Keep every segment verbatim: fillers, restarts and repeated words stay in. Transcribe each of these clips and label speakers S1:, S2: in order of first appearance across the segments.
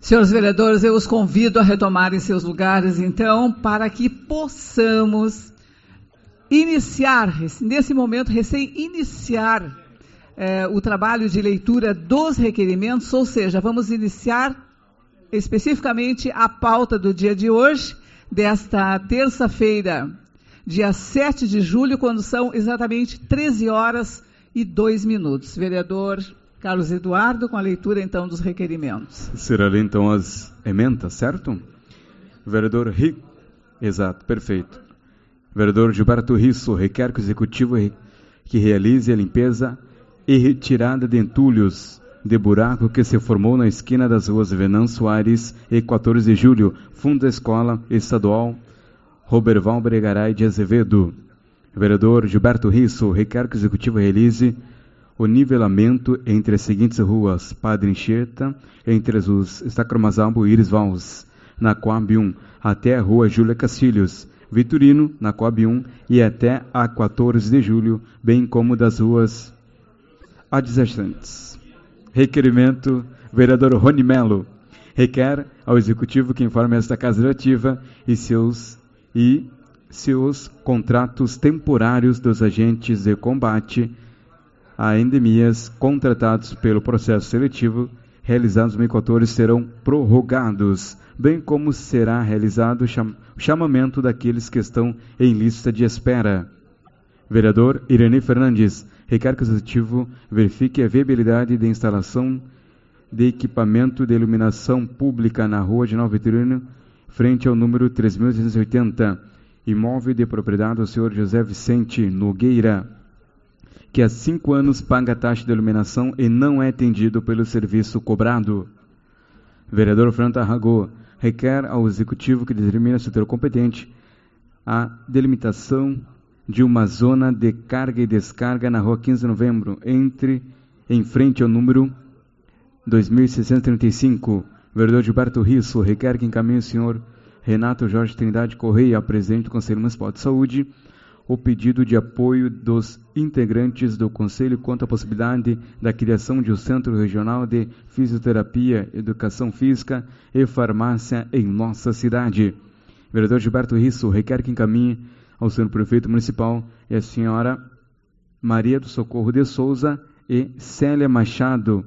S1: Senhores vereadores, eu os convido a retomarem seus lugares, então, para que possamos iniciar, nesse momento, recém-iniciar eh, o trabalho de leitura dos requerimentos, ou seja, vamos iniciar especificamente a pauta do dia de hoje, desta terça-feira, dia sete de julho, quando são exatamente treze horas e dois minutos. Vereador Carlos Eduardo, com a leitura, então, dos requerimentos.
S2: Será ali, então, as emendas, certo? Vereador Rico. Exato, perfeito. Vereador Gilberto Risso requer que o Executivo que realize a limpeza e retirada de entulhos de buraco que se formou na esquina das ruas Venan Soares e quatorze de julho, fundo da Escola Estadual Roberval Bregaray de Azevedo. Vereador Gilberto Risso requer que o Executivo realize o nivelamento entre as seguintes ruas: Padre Anchieta, entre as ruas Estacromazalbo e Iris Valls, na Coab um, até a rua Júlia Castilhos, Vitorino, na Coab um, e até a quatorze de julho, bem como das ruas adjacentes. Requerimento, vereador Rony Melo, requer ao Executivo que informe esta Casa Legislativa e seus, e seus contratos temporários dos agentes de combate a endemias contratados pelo processo seletivo realizados em dois mil e quatorze serão prorrogados, bem como será realizado o cham- chamamento daqueles que estão em lista de espera. Vereador Irene Fernandes requer que o Executivo verifique a viabilidade de instalação de equipamento de iluminação pública na rua de Nova Vitorino, frente ao número três mil seiscentos e oitenta, imóvel de propriedade do senhor José Vicente Nogueira, que há cinco anos paga a taxa de iluminação e não é atendido pelo serviço cobrado. Vereador Fernando Tarragó requer ao Executivo que determine ao setor competente a delimitação de uma zona de carga e descarga na rua quinze de novembro, entre, em frente ao número dois mil seiscentos e trinta e cinco. Vereador Gilberto Risso requer que encaminhe o senhor Renato Jorge Trindade Correia, presidente do Conselho Municipal de Saúde, o pedido de apoio dos integrantes do Conselho quanto à possibilidade da criação de um Centro Regional de Fisioterapia, Educação Física e Farmácia em nossa cidade. Vereador Gilberto Risso requer que encaminhe ao senhor Prefeito Municipal e a senhora Maria do Socorro de Souza e Célia Machado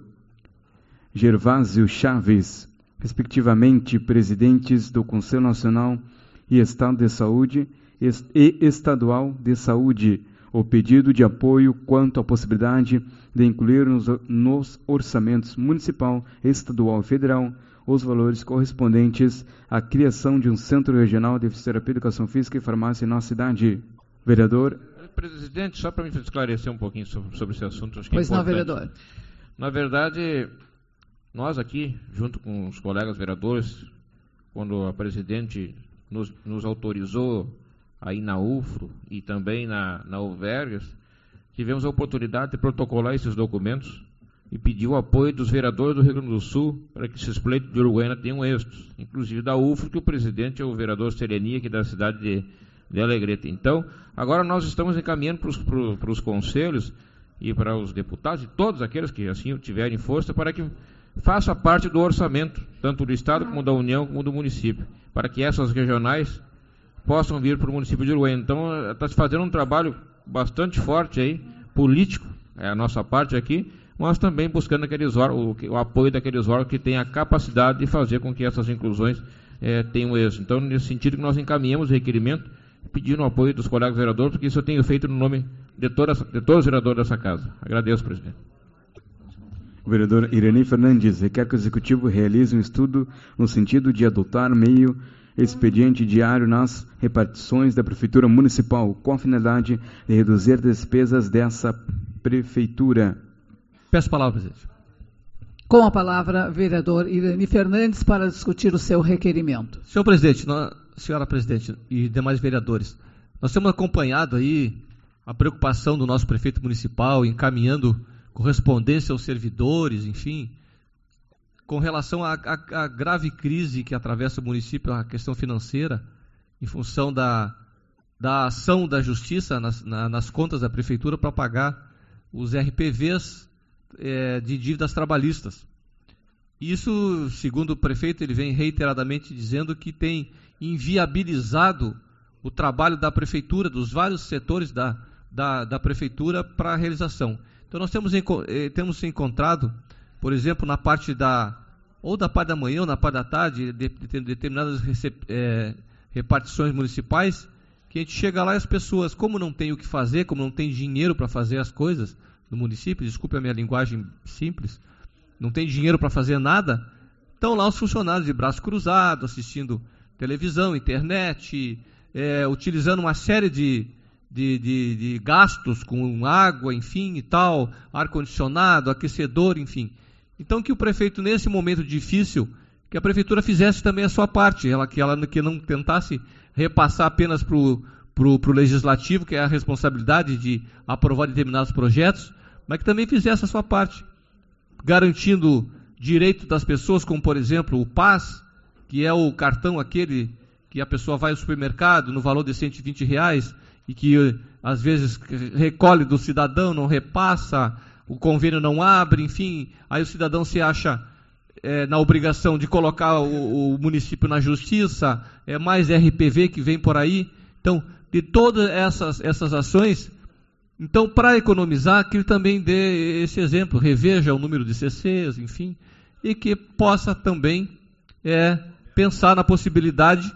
S2: Gervásio Chaves, respectivamente presidentes do Conselho Nacional e Estado de Saúde e Estadual de Saúde, o pedido de apoio quanto à possibilidade de incluir nos, nos orçamentos municipal, estadual e federal os valores correspondentes à criação de um Centro Regional de Fisioterapia, Educação Física e Farmácia em nossa cidade. Vereador.
S3: Presidente, só para me esclarecer um pouquinho sobre, sobre esse assunto, acho que
S1: pois
S3: é importante.
S1: Não, vereador.
S3: Na verdade, nós aqui, junto com os colegas vereadores, quando a presidente nos, nos autorizou aí na U F R O e também na, na Uvergas, tivemos a oportunidade de protocolar esses documentos e pedir o apoio dos vereadores do Rio Grande do Sul para que esses pleitos de Uruguaiana tenham êxito, inclusive da U F R O, que o presidente é o vereador Sereni, aqui da cidade de, de Alegrete. Então, agora nós estamos encaminhando para os conselhos e para os deputados, e todos aqueles que assim tiverem força, para que faça parte do orçamento, tanto do Estado como da União, como do município, para que essas regionais possam vir para o município de Uruguaiana. Então, está se fazendo um trabalho bastante forte aí, político, é a nossa parte aqui, mas também buscando aqueles órgãos, o, o apoio daqueles órgãos que têm a capacidade de fazer com que essas inclusões é, tenham êxito. Então, nesse sentido que nós encaminhamos o requerimento, pedindo o apoio dos colegas vereadores, porque isso eu tenho feito no nome de, toda, de todos os vereadores dessa casa. Agradeço, presidente.
S2: O vereador Irene Fernandes requer que o Executivo realize um estudo no sentido de adotar meio expediente diário nas repartições da Prefeitura Municipal, com a finalidade de reduzir despesas dessa Prefeitura.
S4: Peço a palavra, presidente.
S1: Com a palavra, vereador Irene Fernandes, para discutir o seu requerimento.
S4: Senhor presidente, nós, senhora presidente e demais vereadores, nós temos acompanhado aí a preocupação do nosso prefeito municipal, encaminhando correspondência aos servidores, enfim, com relação à, à, à grave crise que atravessa o município, a questão financeira, em função da, da ação da justiça nas, na, nas contas da prefeitura para pagar os R P Vs é, de dívidas trabalhistas. Isso, segundo o prefeito, ele vem reiteradamente dizendo que tem inviabilizado o trabalho da prefeitura, dos vários setores da, da, da prefeitura para a realização. Então nós temos, eh, temos encontrado, por exemplo, na parte da, ou da parte da manhã ou na parte da tarde, de, de, de determinadas recep, eh, repartições municipais, que a gente chega lá e as pessoas, como não tem o que fazer, como não tem dinheiro para fazer as coisas no município, desculpe a minha linguagem simples, não tem dinheiro para fazer nada, estão lá os funcionários de braço cruzado, assistindo televisão, internet, é, utilizando uma série de, de, de, de gastos com água, enfim, e tal, ar-condicionado, aquecedor, enfim. Então que o prefeito, nesse momento difícil, que a prefeitura fizesse também a sua parte, ela, que ela que não tentasse repassar apenas para o legislativo, que é a responsabilidade de aprovar determinados projetos, mas que também fizesse a sua parte, garantindo direito das pessoas, como por exemplo o PAS, que é o cartão aquele que a pessoa vai ao supermercado no valor de cento e vinte reais e que às vezes recolhe do cidadão, não repassa, o convênio não abre, enfim, aí o cidadão se acha é, na obrigação de colocar o, o município na justiça, é mais R P V que vem por aí. Então, de todas essas, essas ações, então, para economizar, que ele também dê esse exemplo, reveja o número de C Cs, enfim, e que possa também é, pensar na possibilidade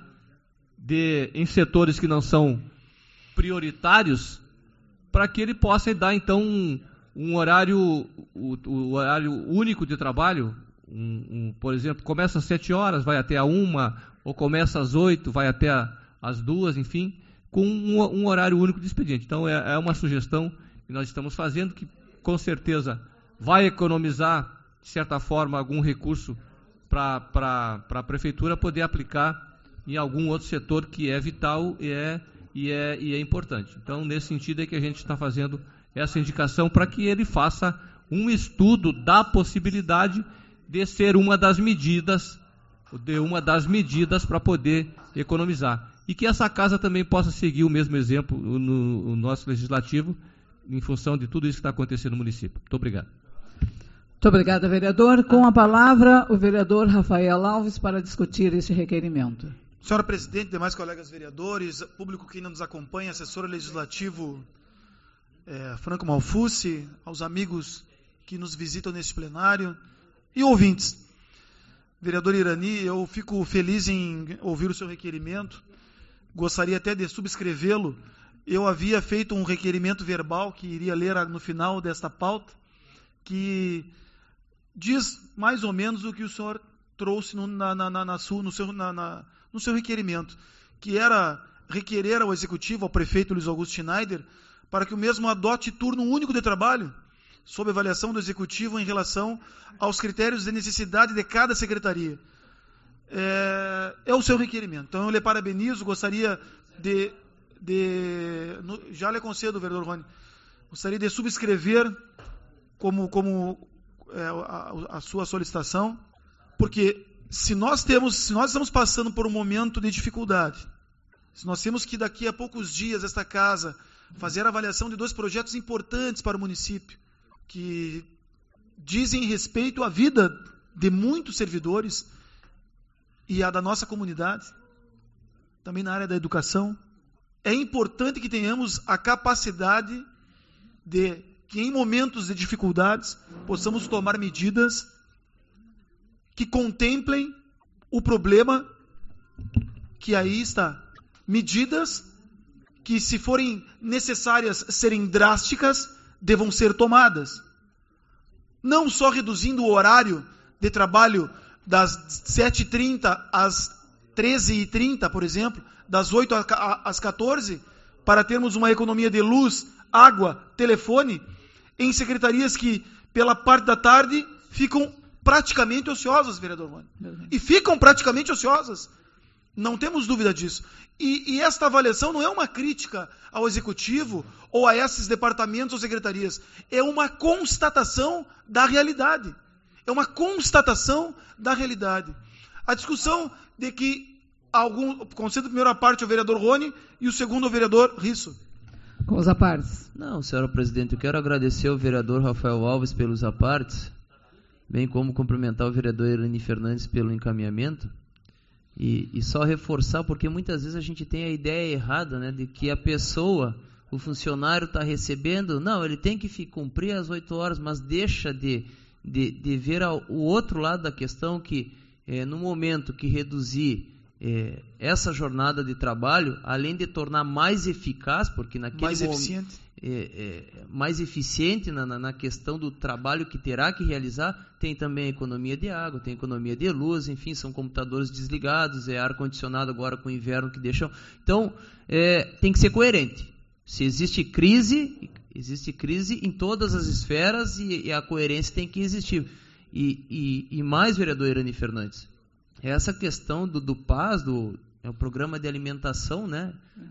S4: de, em setores que não são prioritários, para que ele possa dar, então, um, um horário, o, o horário único de trabalho, um, um, por exemplo, começa às sete horas, vai até a uma, ou começa às oito, vai até a, às duas, enfim, com um, um horário único de expediente. Então, é, é uma sugestão que nós estamos fazendo, que com certeza vai economizar, de certa forma, algum recurso para a prefeitura poder aplicar em algum outro setor que é vital e é, e é, e é importante. Então, nesse sentido é que a gente está fazendo essa indicação para que ele faça um estudo da possibilidade de ser uma das medidas, de uma das medidas para poder economizar. E que essa casa também possa seguir o mesmo exemplo no, no nosso legislativo, em função de tudo isso que está acontecendo no município. Muito obrigado.
S1: Muito obrigada, vereador. Com a palavra, o vereador Rafael Alves para discutir este requerimento.
S5: Senhora presidente, demais colegas vereadores, público que ainda nos acompanha, assessor legislativo é, Franco Malfucci, aos amigos que nos visitam neste plenário e ouvintes. Vereador Irani, eu fico feliz em ouvir o seu requerimento. Gostaria até de subscrevê-lo. Eu havia feito um requerimento verbal que iria ler no final desta pauta, que diz mais ou menos o que o senhor trouxe no, na, na, na, na, no, seu, na, na, no seu requerimento, que era requerer ao Executivo, ao prefeito Luiz Augusto Schneider, para que o mesmo adote turno único de trabalho, sob avaliação do Executivo em relação aos critérios de necessidade de cada secretaria. É, é o seu requerimento. Então eu lhe parabenizo, gostaria de, de no, já lhe concedo, vereador Rony, gostaria de subscrever como, como é, a, a sua solicitação, porque se nós temos, se nós estamos passando por um momento de dificuldade, se nós temos que daqui a poucos dias esta casa fazer a avaliação de dois projetos importantes para o município, que dizem respeito à vida de muitos servidores e a da nossa comunidade, também na área da educação, é importante que tenhamos a capacidade de que em momentos de dificuldades possamos tomar medidas que contemplem o problema que aí está. Medidas que, se forem necessárias serem drásticas, devam ser tomadas. Não só reduzindo o horário de trabalho das sete e trinta às treze e trinta, por exemplo, das oito às quatorze, para termos uma economia de luz, água, telefone, em secretarias que, pela parte da tarde, ficam praticamente ociosas, vereador Rony. E ficam praticamente ociosas. Não temos dúvida disso. E, e esta avaliação não é uma crítica ao Executivo ou a esses departamentos ou secretarias. É uma constatação da realidade. É uma constatação da realidade. A discussão de que algum, concedo primeiro a parte ao vereador Rony e o segundo ao vereador Risso.
S1: Com os apartes.
S6: Não, senhora presidente, eu quero agradecer ao vereador Rafael Alves pelos apartes bem como cumprimentar o vereador Irani Fernandes pelo encaminhamento. E, e só reforçar, porque muitas vezes a gente tem a ideia errada, né, de que a pessoa, o funcionário está recebendo, não, ele tem que cumprir as oito horas, mas deixa de, de, de ver ao, o outro lado da questão, que é, no momento que reduzir é, essa jornada de trabalho, além de tornar mais eficaz, porque naquele
S5: mais
S6: momento,
S5: eficiente,
S6: é, é, mais eficiente na, na, na questão do trabalho que terá que realizar, tem também a economia de água, tem a economia de luz, enfim, são computadores desligados, é ar-condicionado agora com o inverno que deixam. Então, é, tem que ser coerente. Se existe crise, existe crise em todas as esferas e, e a coerência tem que existir. E, e, e mais, vereador Irani Fernandes, essa questão do, do P A S, do é o programa de alimentação, né?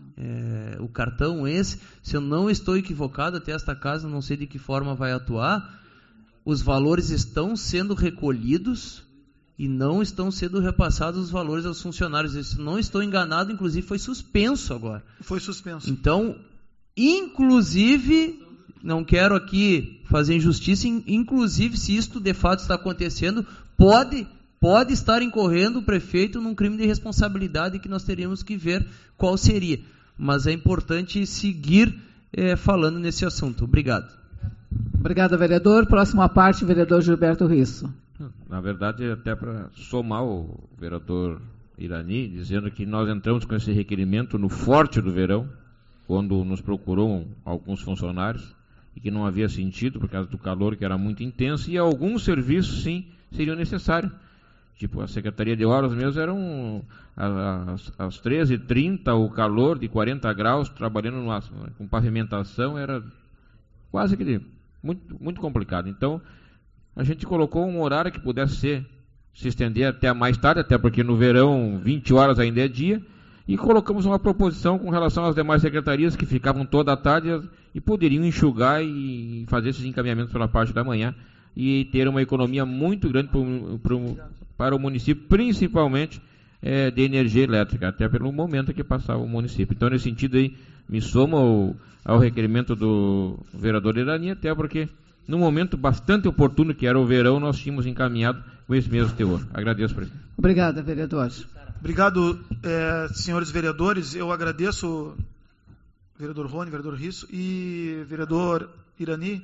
S6: É, o cartão esse, se eu não estou equivocado, até esta casa, não sei de que forma vai atuar, os valores estão sendo recolhidos e não estão sendo repassados os valores aos funcionários. Se não estou enganado, inclusive foi suspenso agora.
S5: Foi suspenso.
S6: Então, inclusive, não quero aqui fazer injustiça, inclusive se isto de fato está acontecendo, pode... pode estar incorrendo o prefeito num crime de responsabilidade que nós teríamos que ver qual seria. Mas é importante seguir é, falando nesse assunto. Obrigado.
S1: Obrigada, vereador. Próxima parte, vereador Gilberto Risso.
S3: Na verdade, até para somar o vereador Irani, dizendo que nós entramos com esse requerimento no forte do verão, quando nos procurou alguns funcionários, e que não havia sentido, por causa do calor que era muito intenso, e alguns serviços, sim, seriam necessários. Tipo, a Secretaria de Obras mesmo eram às, às treze e trinta, o calor de quarenta graus, trabalhando numa, com pavimentação, era quase que muito, muito complicado. Então, a gente colocou um horário que pudesse ser, se estender até mais tarde, até porque no verão vinte horas ainda é dia, e colocamos uma proposição com relação às demais secretarias que ficavam toda a tarde e poderiam enxugar e fazer esses encaminhamentos pela parte da manhã e ter uma economia muito grande pro, pro, para o município, principalmente é, de energia elétrica, até pelo momento que passava o município. Então, nesse sentido aí, me somo ao, ao requerimento do vereador Irani, até porque, num momento bastante oportuno, que era o verão, nós tínhamos encaminhado com esse mesmo teor. Agradeço, presidente.
S1: Obrigada, vereador.
S5: Obrigado, é, senhores vereadores. Eu agradeço, vereador Rony, vereador Risso e vereador Irani.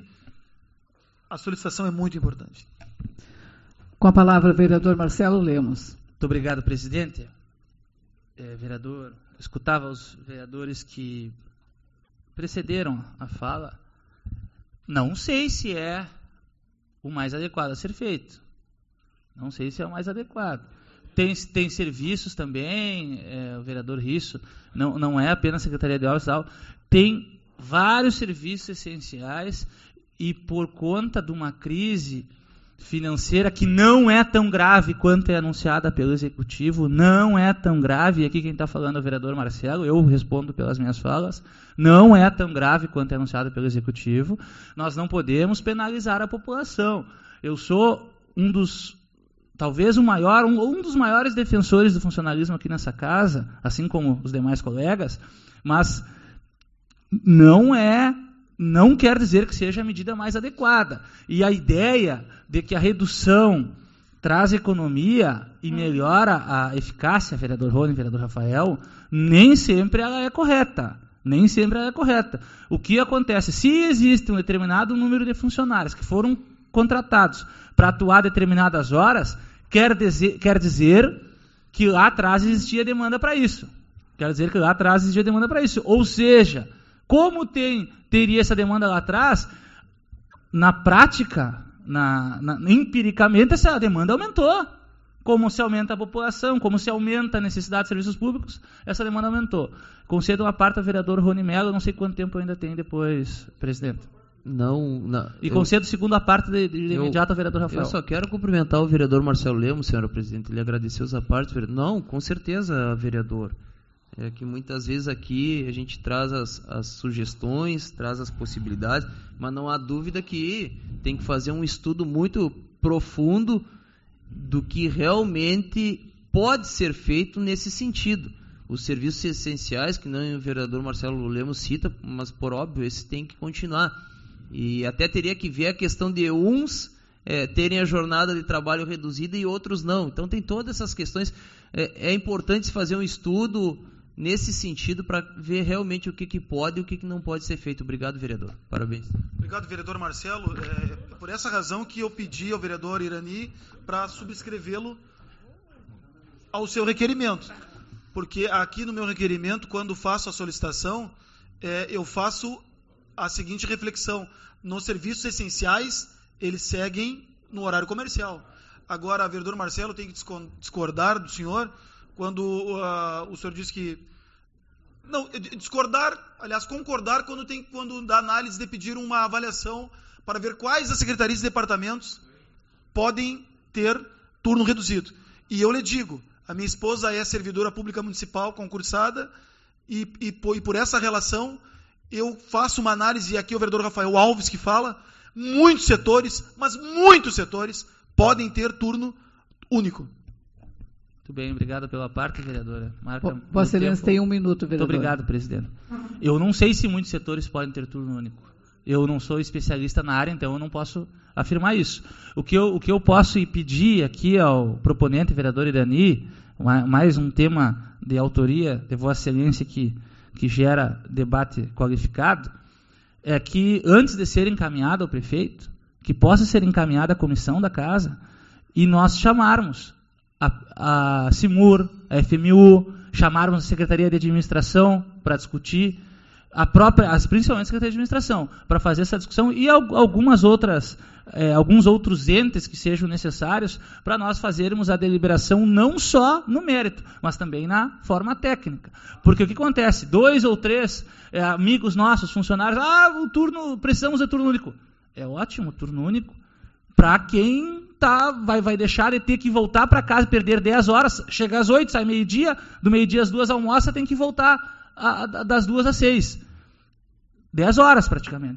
S5: A solicitação é muito importante.
S1: Com a palavra, o vereador Marcelo Lemos.
S7: Muito obrigado, presidente. É, vereador, eu escutava os vereadores que precederam a fala. Não sei se é o mais adequado a ser feito. Não sei se é o mais adequado. Tem, tem serviços também, é, o vereador Risso, não, não é apenas a Secretaria de Obras, tem vários serviços essenciais e por conta de uma crise financeira que não é tão grave quanto é anunciada pelo Executivo, não é tão grave, e aqui quem está falando é o vereador Marcelo, eu respondo pelas minhas falas, não é tão grave quanto é anunciada pelo Executivo, nós não podemos penalizar a população. Eu sou um dos, talvez o maior, um, um dos maiores defensores do funcionalismo aqui nessa casa, assim como os demais colegas, mas não é... não quer dizer que seja a medida mais adequada. E a ideia de que a redução traz economia e melhora a eficácia, vereador Rony, vereador Rafael, nem sempre ela é correta. Nem sempre ela é correta. O que acontece? Se existe um determinado número de funcionários que foram contratados para atuar determinadas horas, quer dizer, quer dizer que lá atrás existia demanda para isso. Quer dizer que lá atrás existia demanda para isso. Ou seja, como tem, teria essa demanda lá atrás, na prática, na, na, empiricamente, essa demanda aumentou. Como se aumenta a população, como se aumenta a necessidade de serviços públicos, essa demanda aumentou. Concedo uma parte ao vereador Rony Mello, não sei quanto tempo ainda tem depois, presidente.
S6: Não, não.
S7: E
S6: eu,
S7: concedo segunda parte de, de
S6: eu,
S7: imediato ao vereador Rafael.
S6: Eu só quero cumprimentar o vereador Marcelo Lemos, senhora presidente. Ele agradeceu essa parte. Não, com certeza, vereador. É que muitas vezes aqui a gente traz as, as sugestões, traz as possibilidades, mas não há dúvida que tem que fazer um estudo muito profundo do que realmente pode ser feito nesse sentido. Os serviços essenciais, que não o vereador Marcelo Lemos cita, mas por óbvio, esses têm que continuar. E até teria que ver a questão de uns é, terem a jornada de trabalho reduzida e outros não. Então tem todas essas questões. É, é importante fazer um estudo nesse sentido para ver realmente o que, que pode e o que, que não pode ser feito. Obrigado, vereador. Parabéns.
S5: Obrigado, vereador Marcelo. É por essa razão que eu pedi ao vereador Irani para subscrevê-lo ao seu requerimento. Porque aqui no meu requerimento, quando faço a solicitação, é, eu faço a seguinte reflexão. Nos serviços essenciais, eles seguem no horário comercial. Agora, vereador Marcelo tem que discordar do senhor quando uh, o senhor diz que... Não, discordar, aliás, concordar quando tem quando da análise de pedir uma avaliação para ver quais as secretarias e departamentos podem ter turno reduzido. E eu lhe digo, a minha esposa é servidora pública municipal concursada e, e, e por essa relação eu faço uma análise, e aqui o vereador Rafael Alves que fala, muitos setores, mas muitos setores podem ter turno único.
S7: Muito bem, obrigado pela parte, vereadora. Marca
S1: Vossa Excelência tem um minuto, vereador.
S7: Muito obrigado, presidente. Eu não sei se muitos setores podem ter turno único. Eu não sou especialista na área, então eu não posso afirmar isso. O que eu, o que eu posso pedir aqui ao proponente, vereador Irani, mais um tema de autoria de Vossa Excelência que, que gera debate qualificado, é que antes de ser encaminhado ao prefeito, que possa ser encaminhada à comissão da casa e nós chamarmos a, a CIMUR, a F M U, chamarmos a Secretaria de Administração para discutir, a própria, as, principalmente a Secretaria de Administração, para fazer essa discussão e algumas outras, é, alguns outros entes que sejam necessários para nós fazermos a deliberação não só no mérito, mas também na forma técnica. Porque o que acontece? Dois ou três é, amigos nossos, funcionários, ah, o turno, precisamos de turno único. É ótimo, turno único, para quem tá, vai, vai deixar de ter que voltar para casa, perder dez horas, chega às oito, sai meio-dia, do meio-dia às duas almoça, tem que voltar a, a, das duas às seis. dez horas praticamente.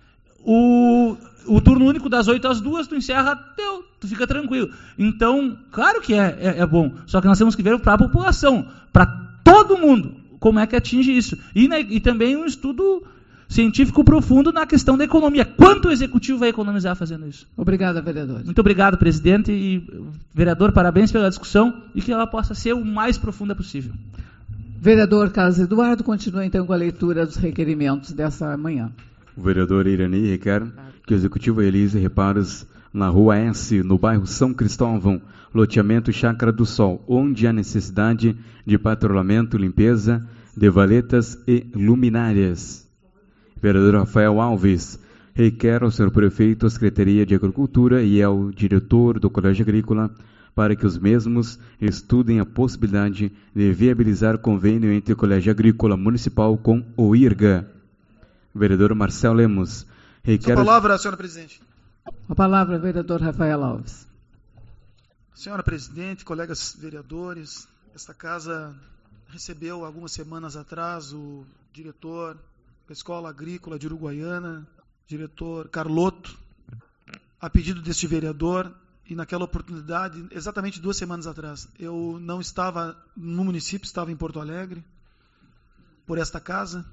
S7: O, o turno único das oito às duas, tu encerra, teu, tu fica tranquilo. Então, claro que é, é, é bom, só que nós temos que ver para a população, para todo mundo, como é que atinge isso. E, né, e também um estudo científico profundo na questão da economia. Quanto o executivo vai economizar fazendo isso?
S1: Obrigada, vereador.
S7: Muito obrigado, presidente. E, vereador, parabéns pela discussão e que ela possa ser o mais profunda possível.
S1: Vereador Carlos Eduardo, continua então com a leitura dos requerimentos dessa manhã.
S2: O vereador Irani requer que o executivo realize reparos na Rua S, no bairro São Cristóvão, loteamento Chácara do Sol, onde há necessidade de patrulhamento, limpeza de valetas e luminárias. Vereador Rafael Alves requer ao senhor prefeito, à Secretaria de Agricultura e ao diretor do Colégio Agrícola para que os mesmos estudem a possibilidade de viabilizar convênio entre o Colégio Agrícola Municipal com o I R G A. Vereador Marcelo Lemos requer...
S5: A palavra, senhora presidente.
S1: A palavra, vereador Rafael Alves.
S5: Senhora presidente, colegas vereadores, esta casa recebeu algumas semanas atrás o diretor da Escola Agrícola de Uruguaiana, diretor Carloto, a pedido deste vereador, e naquela oportunidade, exatamente duas semanas atrás, eu não estava no município, estava em Porto Alegre, por esta casa,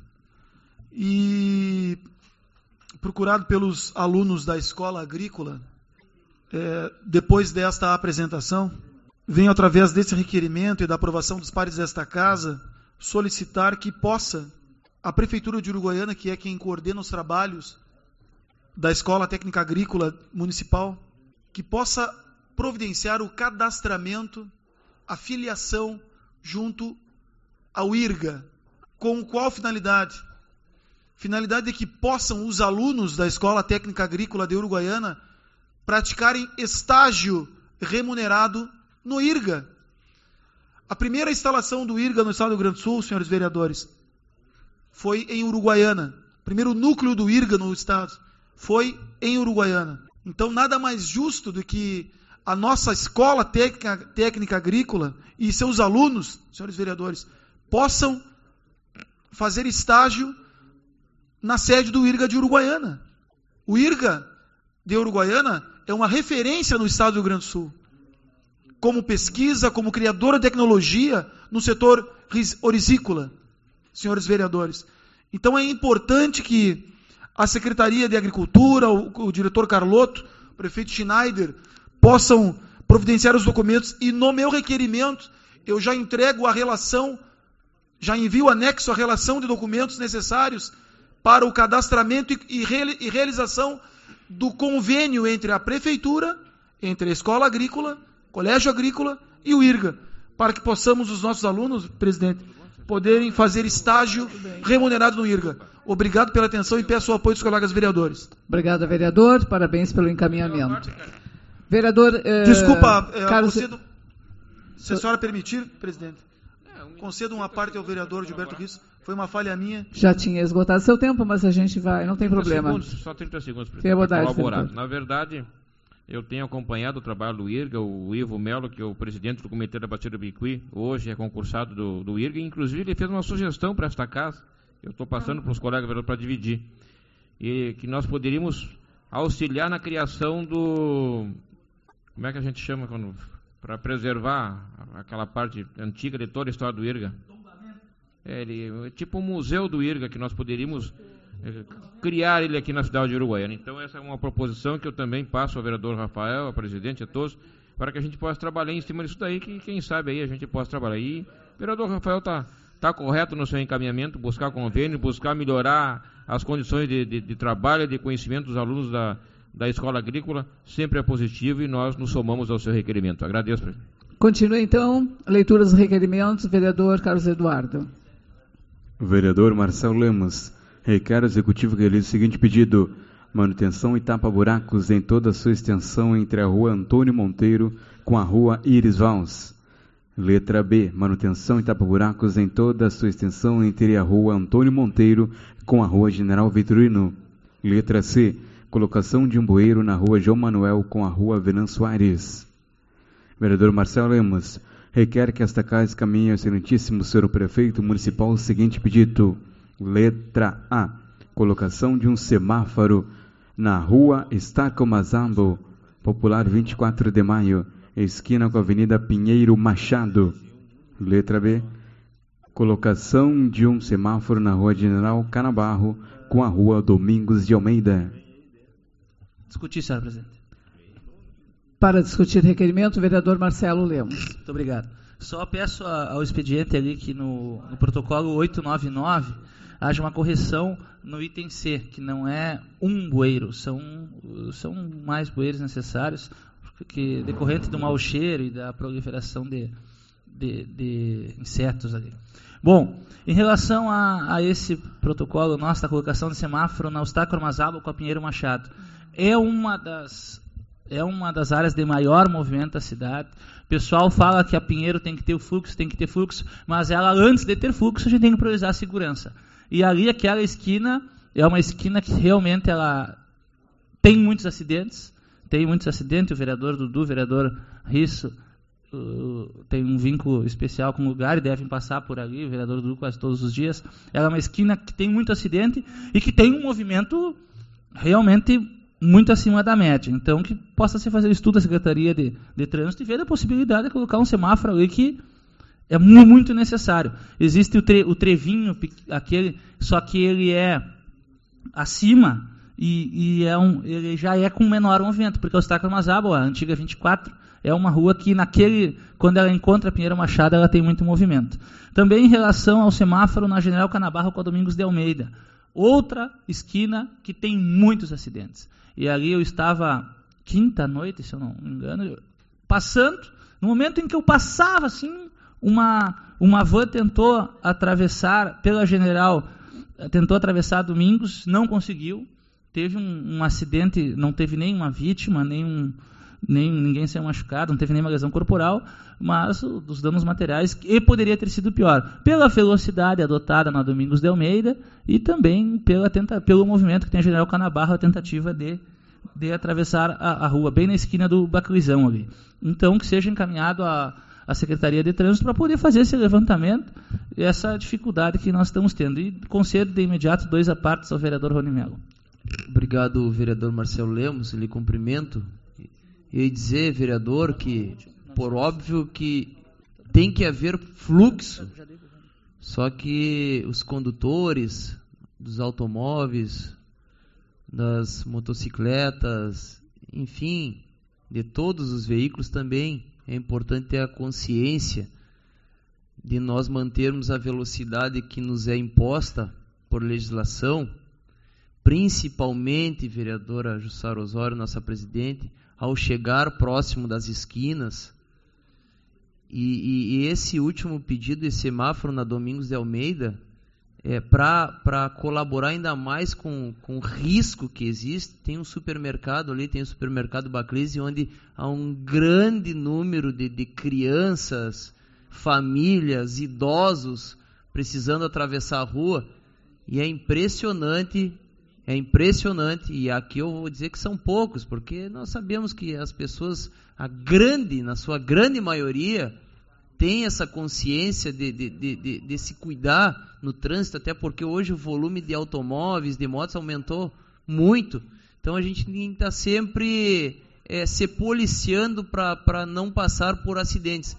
S5: e procurado pelos alunos da Escola Agrícola, é, depois desta apresentação, venho através desse requerimento e da aprovação dos pares desta casa, solicitar que possa a Prefeitura de Uruguaiana, que é quem coordena os trabalhos da Escola Técnica Agrícola Municipal, que possa providenciar o cadastramento, a filiação junto ao I R G A. Com qual finalidade? Finalidade de que possam os alunos da Escola Técnica Agrícola de Uruguaiana praticarem estágio remunerado no I R G A. A primeira instalação do I R G A no estado do Rio Grande do Sul, senhores vereadores, foi em Uruguaiana. O primeiro núcleo do I R G A no estado foi em Uruguaiana. Então, nada mais justo do que a nossa escola técnica, técnica agrícola e seus alunos, senhores vereadores, possam fazer estágio na sede do I R G A de Uruguaiana. O I R G A de Uruguaiana é uma referência no estado do Rio Grande do Sul, como pesquisa, como criadora de tecnologia no setor orizícola. Senhores vereadores. Então é importante que a Secretaria de Agricultura, o, o diretor Carloto, prefeito Schneider, possam providenciar os documentos e no meu requerimento eu já entrego a relação, já envio anexo a relação de documentos necessários para o cadastramento e, e, reali, e realização do convênio entre a prefeitura, entre a escola agrícola, colégio agrícola e o IRGA, para que possamos os nossos alunos, presidente, poderem fazer estágio remunerado no IRGA. Obrigado pela atenção e peço o apoio dos colegas vereadores.
S1: Obrigado, vereador. Parabéns pelo encaminhamento. Vereador... Eh,
S5: Desculpa, eh,
S1: Carlos...
S5: concedo, se a senhora permitir, presidente, concedo uma parte ao vereador Gilberto Risso. Foi uma falha minha.
S1: Já tinha esgotado seu tempo, mas a gente vai, não tem problema.
S3: Segundos, só trinta segundos, presidente.
S1: Tenha bondade,
S3: colaborar. Na verdade, eu tenho acompanhado o trabalho do IRGA, o Ivo Melo, que é o presidente do Comitê da Bacia do Bicuí, hoje é concursado do, do IRGA, inclusive ele fez uma sugestão para esta casa, eu estou passando para os colegas vereadores para dividir, e que nós poderíamos auxiliar na criação do... Como é que a gente chama quando... para preservar aquela parte antiga de toda a história do IRGA? É, ele, é tipo um museu do IRGA, que nós poderíamos é, criar ele aqui na cidade de Uruguaiana. Então essa é uma proposição que eu também passo ao vereador Rafael, ao presidente, a todos, para que a gente possa trabalhar em cima disso daí, que quem sabe aí a gente possa trabalhar. E o vereador Rafael está tá correto no seu encaminhamento, buscar convênio, buscar melhorar as condições de, de, de trabalho e de conhecimento dos alunos da da escola agrícola, sempre é positivo e nós nos somamos ao seu requerimento. Agradeço, presidente.
S1: Continua, então, leitura dos requerimentos, vereador Carlos Eduardo.
S2: Vereador Marcelo Lemos, requer ao Executivo que realize o seguinte pedido: manutenção e tapa-buracos em toda a sua extensão entre a rua Antônio Monteiro com a rua Iris Vals. Letra B, manutenção e tapa-buracos em toda a sua extensão entre a rua Antônio Monteiro com a rua General Vitorino. Letra C, colocação de um bueiro na rua João Manuel com a rua Venan Soares. Vereador Marcelo Lemos, requer que esta casa encaminhe ao excelentíssimo senhor prefeito municipal o seguinte pedido. Letra A, colocação de um semáforo na rua Estaco Mazambo, popular vinte e quatro de maio, esquina com a avenida Pinheiro Machado. Letra B, colocação de um semáforo na rua General Canabarro com a rua Domingos de Almeida.
S7: Discutir, senhora presidente.
S1: Para discutir requerimento, vereador Marcelo Lemos.
S7: Muito obrigado. Só peço a, ao expediente ali que no, no protocolo oitocentos e noventa e nove haja uma correção no item C, que não é um bueiro, são, são mais bueiros necessários, porque decorrente do mau cheiro e da proliferação de, de, de insetos ali. Bom, em relação a, a esse protocolo nosso da colocação de semáforo na Eustáquio Armazábal com a Pinheiro Machado, é uma das é uma das áreas de maior movimento da cidade. O pessoal fala que a Pinheiro tem que ter o fluxo, tem que ter fluxo, mas ela, antes de ter fluxo, a gente tem que priorizar a segurança. E ali, aquela esquina, é uma esquina que realmente ela tem muitos acidentes, tem muitos acidentes, o vereador Dudu, o vereador Risso, uh, tem um vínculo especial com o lugar e devem passar por ali, o vereador Dudu quase todos os dias. Ela é uma esquina que tem muito acidente e que tem um movimento realmente muito acima da média. Então, que possa se fazer estudo da Secretaria de, de Trânsito e ver a possibilidade de colocar um semáforo ali que é muito necessário. Existe o, tre, o trevinho, aquele, só que ele é acima e, e é um, ele já é com menor movimento, porque o Eustáquio Armazábal, a antiga vinte e quatro, é uma rua que, naquele, quando ela encontra a Pinheiro Machado, ela tem muito movimento. Também em relação ao semáforo na General Canabarro com a Domingos de Almeida. Outra esquina que tem muitos acidentes. E ali eu estava quinta noite, se eu não me engano, passando, no momento em que eu passava, assim, uma, uma van tentou atravessar pela General, tentou atravessar Domingos, não conseguiu, teve um, um acidente, não teve nenhuma vítima, nenhum, nem, ninguém saiu machucado, não teve nenhuma lesão corporal, mas o, dos danos materiais, e poderia ter sido pior, pela velocidade adotada na Domingos de Almeida e também pela tenta, pelo movimento que tem a General Canabarro, a tentativa de, de atravessar a, a rua, bem na esquina do Bacluizão ali. Então, que seja encaminhado a, a Secretaria de Trânsito para poder fazer esse levantamento e essa dificuldade que nós estamos tendo. E concedo de imediato dois apartes ao vereador Rony Melo.
S6: Obrigado, vereador Marcelo Lemos, lhe cumprimento. E dizer, vereador, que por óbvio que tem que haver fluxo, só que os condutores dos automóveis, das motocicletas, enfim, de todos os veículos também, é importante ter a consciência de nós mantermos a velocidade que nos é imposta por legislação, principalmente, vereadora Jussara Osório, nossa presidente, ao chegar próximo das esquinas. E, e, e esse último pedido de semáforo na Domingos de Almeida, é, para colaborar ainda mais com, com o risco que existe, tem um supermercado ali, tem o supermercado Baclise, onde há um grande número de, de crianças, famílias, idosos, precisando atravessar a rua, e é impressionante, é impressionante, e aqui eu vou dizer que são poucos, porque nós sabemos que as pessoas, a grande, na sua grande maioria, tem essa consciência de, de, de, de, de se cuidar no trânsito, até porque hoje o volume de automóveis, de motos aumentou muito. Então a gente tem que estar sempre é, se policiando para não passar por acidentes.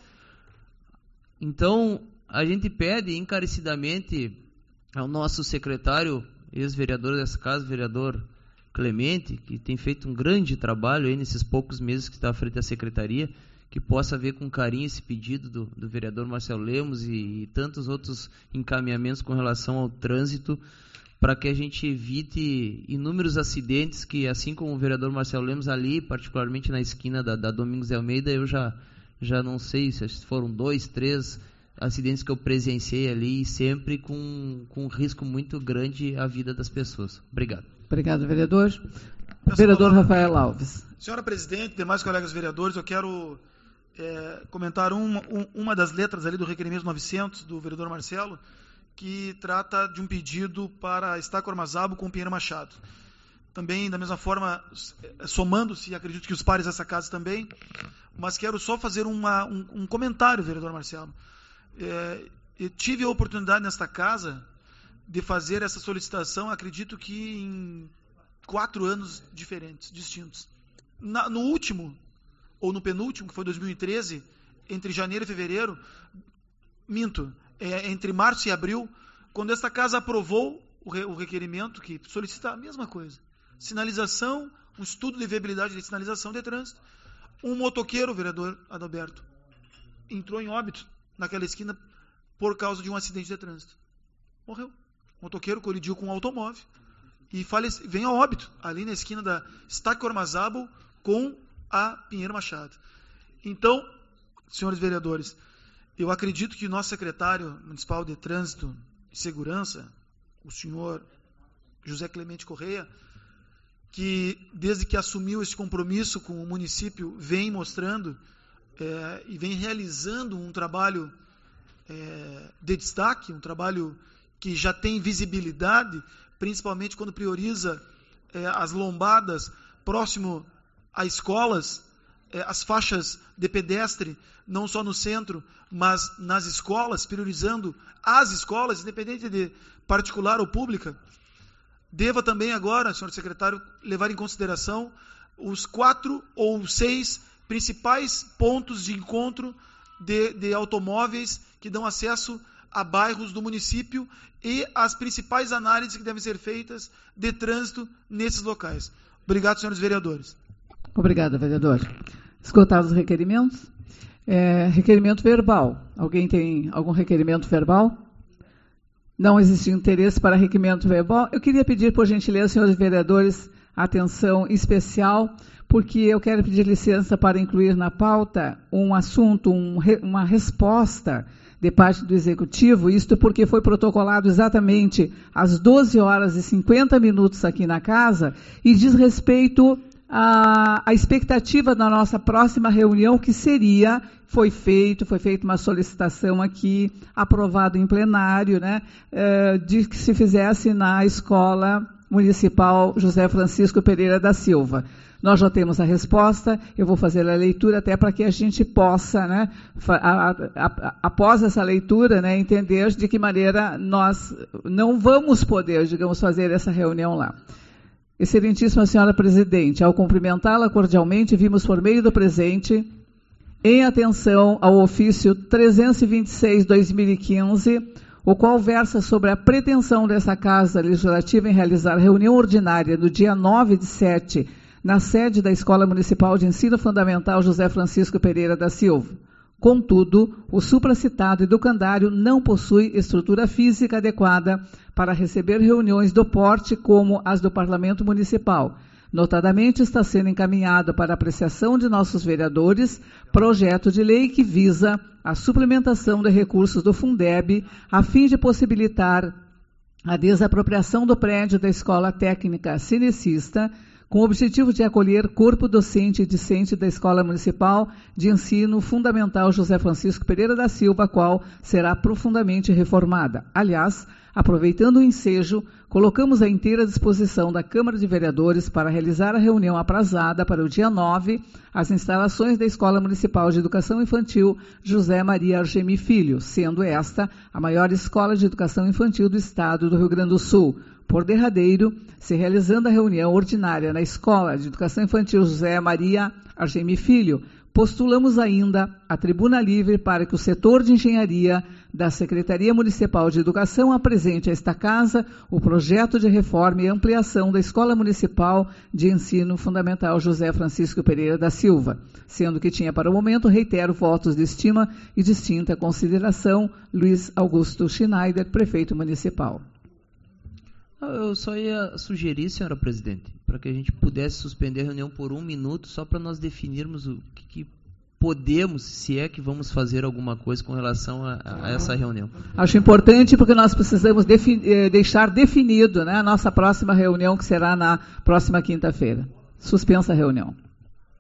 S6: Então a gente pede encarecidamente ao nosso secretário, ex-vereador dessa casa, vereador Clemente, que tem feito um grande trabalho aí nesses poucos meses que está à frente da secretaria, que possa ver com carinho esse pedido do, do vereador Marcelo Lemos e, e tantos outros encaminhamentos com relação ao trânsito, para que a gente evite inúmeros acidentes que, assim como o vereador Marcelo Lemos ali, particularmente na esquina da, da Domingos de Almeida, eu já, já não sei se foram dois, três acidentes que eu presenciei ali, e sempre com, com um risco muito grande à vida das pessoas. Obrigado.
S1: Obrigado, vereador. Vereador Rafael Alves.
S5: Senhora presidente, demais colegas vereadores, eu quero é, comentar uma, um, uma das letras ali do requerimento novecentos do vereador Marcelo, que trata de um pedido para Estaco Armazabo com Pinheiro Machado. Também, da mesma forma, somando-se, acredito que os pares dessa casa também, mas quero só fazer uma, um, um comentário, vereador Marcelo. É, eu tive a oportunidade nesta casa de fazer essa solicitação, acredito que em quatro anos diferentes, distintos. Na, no último, ou no penúltimo, que foi dois mil e treze, entre janeiro e fevereiro, minto, é, entre março e abril, quando esta casa aprovou o, re, o requerimento que solicita a mesma coisa. Sinalização, um estudo de viabilidade de sinalização de trânsito. Um motoqueiro, vereador Adalberto, entrou em óbito naquela esquina por causa de um acidente de trânsito. Morreu. O motoqueiro colidiu com um automóvel e falece, vem a óbito, ali na esquina da Estaco Armazabo com a Pinheiro Machado. Então, senhores vereadores, eu acredito que o nosso secretário municipal de Trânsito e Segurança, o senhor José Clemente Correia, que desde que assumiu esse compromisso com o município, vem mostrando é, e vem realizando um trabalho é, de destaque, um trabalho que já tem visibilidade, principalmente quando prioriza é, as lombadas próximo a escolas, é, as faixas de pedestre, não só no centro, mas nas escolas, priorizando as escolas, independente de particular ou pública. Deva também agora, senhor secretário, levar em consideração os quatro ou seis principais pontos de encontro de, de automóveis que dão acesso a bairros do município e as principais análises que devem ser feitas de trânsito nesses locais. Obrigado, senhores vereadores.
S1: Obrigada, vereador. Esgotados os requerimentos. É, requerimento verbal. Alguém tem algum requerimento verbal? Não existe interesse para requerimento verbal. Eu queria pedir, por gentileza, senhores vereadores, atenção especial, porque eu quero pedir licença para incluir na pauta um assunto, um, uma resposta de parte do Executivo, isto porque foi protocolado exatamente às doze horas e cinquenta minutos aqui na casa, e diz respeito à, à expectativa da nossa próxima reunião, que seria, foi feito, foi feita uma solicitação aqui, aprovado em plenário, né, de que se fizesse na Escola Municipal José Francisco Pereira da Silva. Nós já temos a resposta, eu vou fazer a leitura até para que a gente possa, né, a, a, a, após essa leitura, né, entender de que maneira nós não vamos poder, digamos, fazer essa reunião lá. Excelentíssima senhora presidente, ao cumprimentá-la cordialmente, vimos por meio do presente, em atenção ao ofício trezentos e vinte e seis barra dois mil e quinze, o qual versa sobre a pretensão dessa Casa Legislativa em realizar reunião ordinária no dia nove de setembro na sede da Escola Municipal de Ensino Fundamental José Francisco Pereira da Silva. Contudo, o supracitado educandário não possui estrutura física adequada para receber reuniões do porte como as do Parlamento Municipal. Notadamente, está sendo encaminhado para apreciação de nossos vereadores projeto de lei que visa a suplementação de recursos do Fundeb a fim de possibilitar a desapropriação do prédio da Escola Técnica Cinecista, com o objetivo de acolher corpo docente e discente da Escola Municipal de Ensino Fundamental José Francisco Pereira da Silva, a qual será profundamente reformada. Aliás, aproveitando o ensejo, colocamos à inteira disposição da Câmara de Vereadores para realizar a reunião aprazada para o dia nove, as instalações da Escola Municipal de Educação Infantil José Maria Argemi Filho, sendo esta a maior escola de educação infantil do estado do Rio Grande do Sul. Por derradeiro, se realizando a reunião ordinária na Escola de Educação Infantil José Maria Argemi Filho, postulamos ainda a tribuna livre para que o setor de engenharia da Secretaria Municipal de Educação apresente a esta casa o projeto de reforma e ampliação da Escola Municipal de Ensino Fundamental José Francisco Pereira da Silva, sendo que tinha para o momento, reitero, votos de estima e distinta consideração, Luiz Augusto Schneider, prefeito municipal.
S6: Eu só ia sugerir, senhora presidente, para que a gente pudesse suspender a reunião por um minuto, só para nós definirmos o que, que podemos, se é que vamos fazer alguma coisa com relação a, a essa reunião.
S1: Acho importante porque nós precisamos defini- deixar definido, né, a nossa próxima reunião, que será na próxima quinta-feira. Suspensa a reunião.